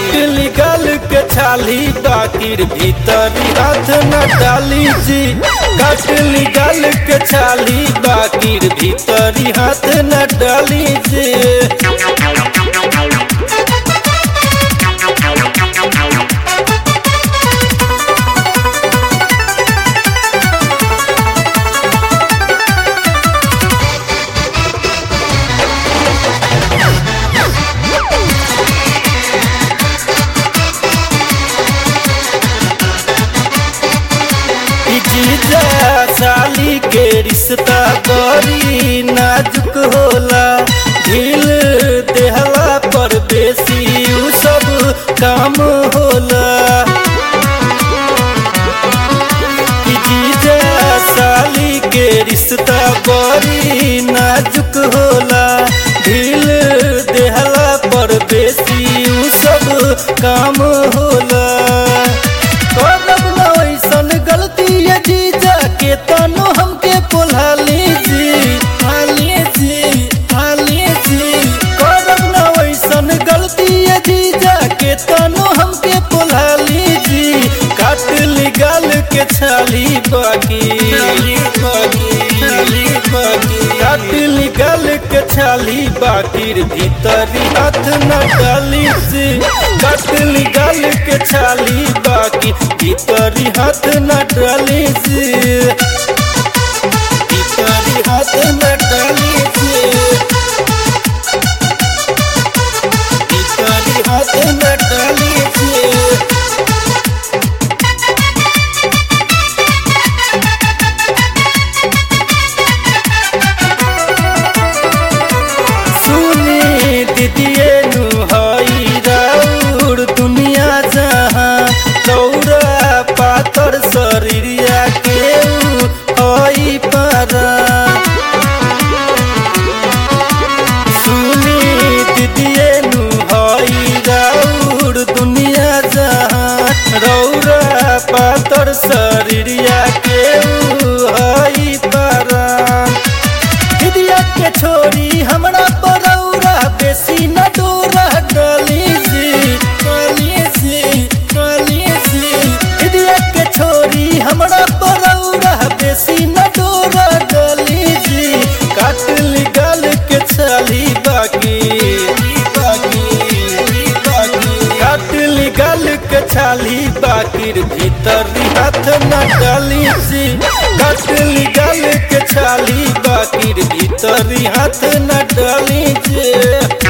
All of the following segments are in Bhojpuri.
काटली गाल के छाली बाकिर भीतरी हाथ न डाली जी। काटली गाल के छाली बाकिर भीतरी हाथ न डाली जी। जीजा साली के रिश्ता बड़ी नाजुक होला, ढील देहला पर बेसी उ सब काम होला। जीजा साली के रिश्ता बड़ी नाजुक होला, ढील देहला पर बेसी उ सब काम होला। करब न ऐसन गलती जीजा के तनो हमके पोल्हा लीजी करब न ऐसन गलती जीजा के तनो हमके पोल्हा लीजी। काटली गाल के छाली काटली गाल के छाली बाकिर भीतरी हाथ न डाली जी। काटली गाल के छाली बाकी भीतरी हाथ न डाली जी। भीतरी हाथ न डाली जी। भीतरी हाथ न डाली जी। दीदिए नु हई राउर दुनिया जहाँ, लौरा पातर शरीरिया के हई पारा। सुनी दीदिए नु हई राउर दुनिया जहाँ, लौरा पातर शरीरिया के हई पारा। दीदिया के छोरी हमरा परौरा बेसी न डोरा डाली जी। दीदिया के छोरी हमरा परौरा बेसी न डोरा डाली जी। काटली गाल के छाली बाकी काटली गाल के छाली बाकिर भीतरी हाथ न डाली जी। काटली गाल के छाली बाकिर भीतरी हाथ न डाली जी।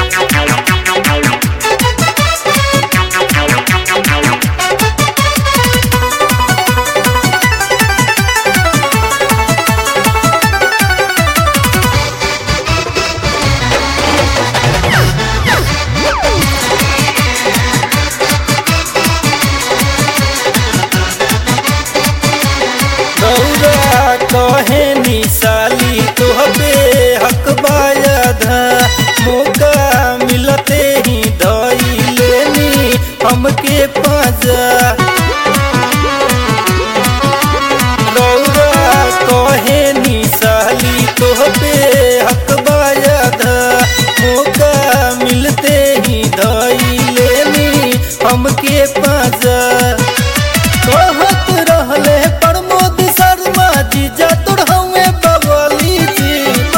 कहे निशाली तोहबे हक बायधा, मौका मिलते ही धई लेनी हमके पाजा। रौरा कहे निशाली तोहबे हक बायधा, मौका मिलते ही धई लेनी हमके पाजा। कहत रहले प्रमोद शर्मा जीजा तोड़ हमें बबली जी।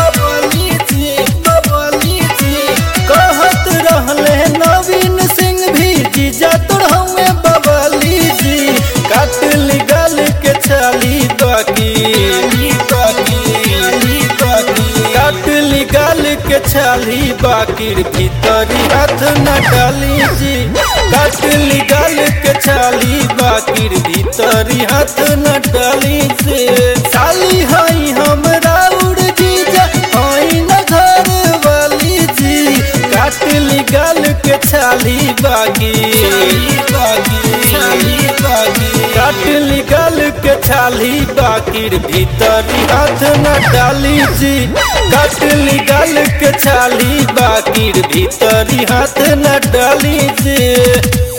कहत रहले नवीन सिंह भी जीजा तोड़ हमें बबली जी। काटली गाल के छाली बाकी काटली गाल के छाली बाकिर भीतरी हाथ न डाली जी। काटली गाल के छाली बाकिर भीतरी हाथ न डाली जी। साली हई हम राउर जीजा हई न घर वाली जी। काटली गाल के छाली बाकी काटली गाल के छाली बाकिर भीतरी हाथ न डाली जी। काटली गाल के छाली बाकिर भीतरी हाथ न डाली जी।